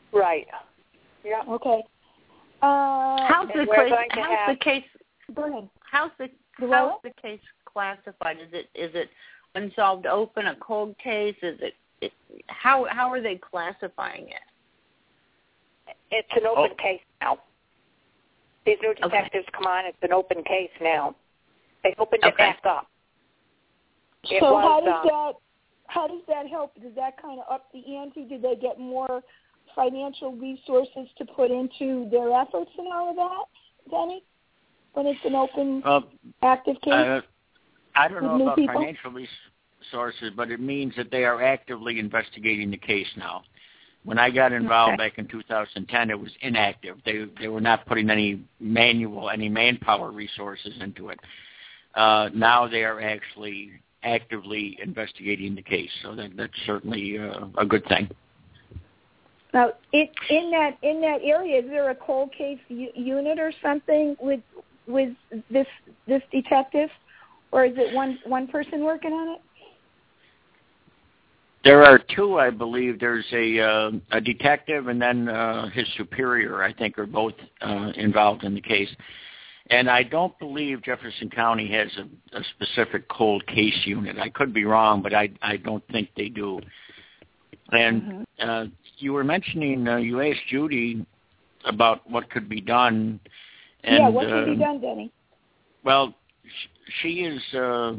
Right. Yeah. Okay. Uh, how's the case? How's have, the case? Go ahead. How's the how's the case classified? Is it is it unsolved open, a cold case? Is it, it how how are they classifying it? It's an open oh. case now. These new detectives okay. come on. It's an open case now. They opened it okay. back up. It so was, how does um, that how does that help? Does that kind of up the ante? Do they get more financial resources to put into their efforts and all of that, Denny? When it's an open, uh, active case? Uh, I don't know about people? financial resources, but it means that they are actively investigating the case now. When I got involved okay. back in two thousand ten, it was inactive. They they were not putting any manual, any manpower resources into it. Uh, now they are actually actively investigating the case, so that, that's certainly uh, a good thing. Now, in, in that in that area, is there a cold case u- unit or something with with this this detective, or is it one one person working on it? There are two, I believe. There's a uh, a detective and then uh, his superior, I think, are both uh, involved in the case. And I don't believe Jefferson County has a, a specific cold case unit. I could be wrong, but I I don't think they do. And mm-hmm. uh, you were mentioning, uh, you asked Judy about what could be done. And, yeah, what can uh, be done, Denny? Well, sh- she is uh,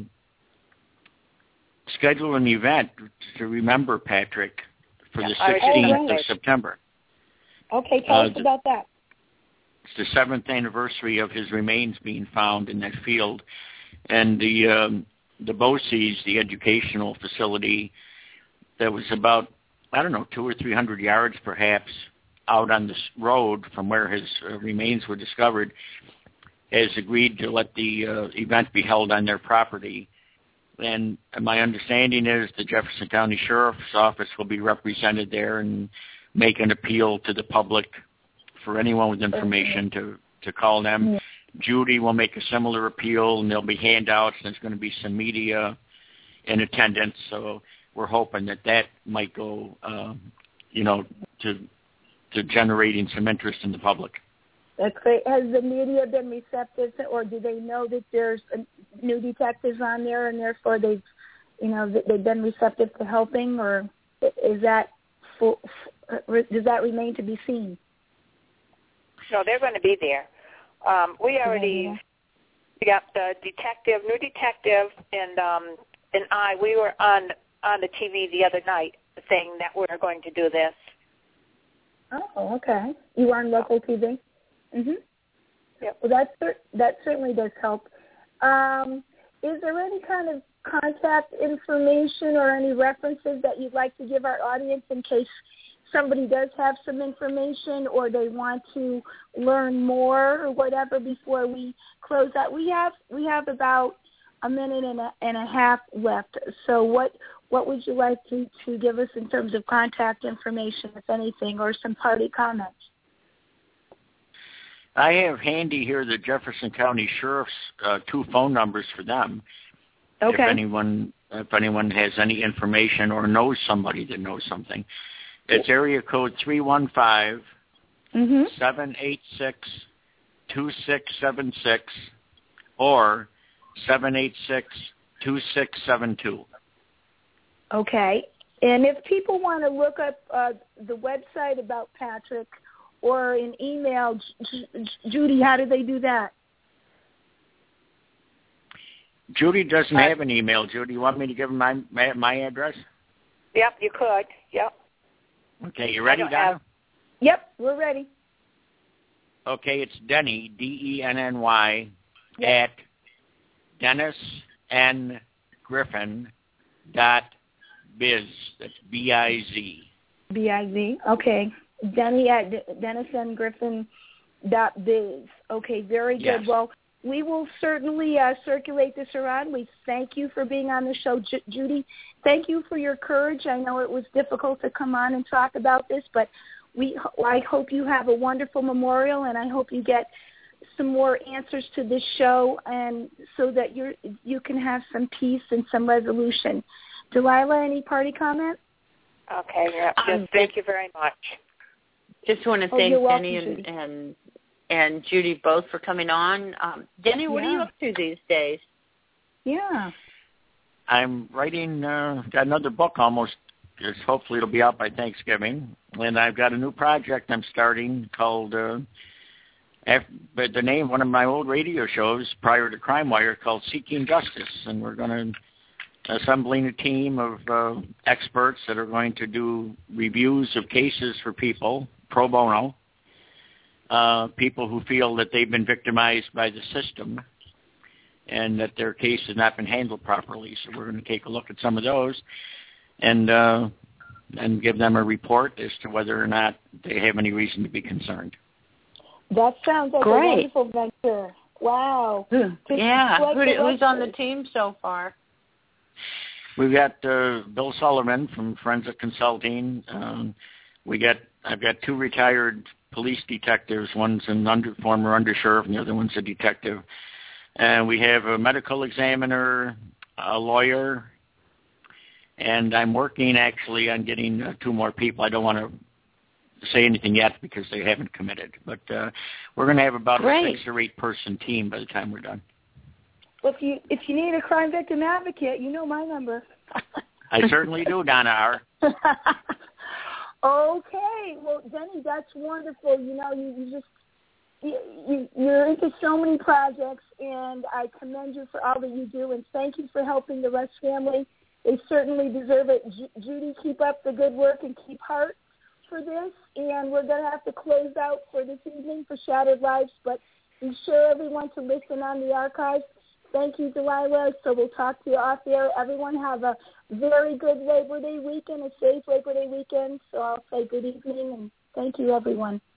scheduled an event to remember Patrick for the sixteenth oh, right. of September. Okay, tell uh, us about that. It's the seventh anniversary of his remains being found in that field. And the um, the BOCES, the educational facility that was about, I don't know, two or three hundred yards perhaps out on this road from where his uh, remains were discovered, has agreed to let the uh, event be held on their property. And my understanding is the Jefferson County Sheriff's Office will be represented there and make an appeal to the public for anyone with information to, to call them. Yeah. Judy will make a similar appeal, and there'll be handouts, and there's going to be some media in attendance. So we're hoping that that might go, uh, you know, to to generating some interest in the public. That's great. Has the media been receptive, to, or do they know that there's new detectives on there, and therefore they've, you know, they've been receptive to helping, or is that full, does that remain to be seen? No, they're going to be there. Um, we already we got the detective, new detective, and um, and I. We were on on the T V the other night saying that we're going to do this. Oh, okay. You were on local T V. Mhm. Yep. Well, that that certainly does help. Um, is there any kind of contact information or any references that you'd like to give our audience in case somebody does have some information or they want to learn more or whatever before we close out? We have we have about a minute and a, and a half left. So what what would you like to, to give us in terms of contact information, if anything, or some party comments? I have handy here the Jefferson County Sheriff's uh, two phone numbers for them. Okay. If anyone if anyone has any information or knows somebody that knows something. It's area code three one five, seven eight six, two six seven six or seven eight six, two six seven two. Okay. And if people want to look up uh, the website about Patrick or an email, J- J- Judy, how do they do that? Judy doesn't have an email. Judy, you want me to give them my, my, my address? Yep, you could. Yep. Okay, you ready, Donna? Have... Yep, we're ready. Okay, it's Denny, D E N N Y, yep. at Dennis N. Griffin dot biz. That's B I Z. B I Z, okay. Denny at Dennis N. Griffin dot biz. Okay, very good. Yes. Well, we will certainly uh, circulate this around. We thank you for being on the show, J- Judy. Thank you for your courage. I know it was difficult to come on and talk about this, but we I hope you have a wonderful memorial, and I hope you get some more answers to this show, and so that you you can have some peace and some resolution. Delilah, any party comment? Okay, yeah. Um, thank you very much. Just want to oh, thank Denny welcome, and, and and Judy both for coming on. Um, Denny, what yeah. are you up to these days? Yeah. I'm writing, uh, got another book almost. It's, hopefully it'll be out by Thanksgiving. And I've got a new project I'm starting called, uh, after, but the name of one of my old radio shows prior to Crime Wire called Seeking Justice. And we're going to assembling a team of uh, experts that are going to do reviews of cases for people, pro bono, uh, people who feel that they've been victimized by the system and that their case has not been handled properly. So we're going to take a look at some of those and uh, and give them a report as to whether or not they have any reason to be concerned. That sounds like Great. a wonderful venture. Wow. Yeah. Like Who, the who's on the Western. team so far? We've got uh, Bill Sullivan from Forensic Consulting. Um, we got I've got two retired police detectives. One's an under, former undersheriff, and the other one's a detective. And we have a medical examiner, a lawyer, and I'm working actually on getting uh, two more people. I don't want to say anything yet because they haven't committed, but uh, we're going to have about Great. a six or eight person team by the time we're done. Well, if you if you need a crime victim advocate, you know my number. I certainly do, Donna R. Okay. Well, Denny, that's wonderful. You know, you, you just you, you, you're into so many projects, and I commend you for all that you do, and thank you for helping the Rush family. They certainly deserve it. Ju- Judy, keep up the good work and keep heart for this, and we're going to have to close out for this evening for Shattered Lives, but be sure everyone to listen on the archives. Thank you, Delilah. So we'll talk to you off air. Everyone have a very good Labor Day weekend, a safe Labor Day weekend. So I'll say good evening, and thank you, everyone.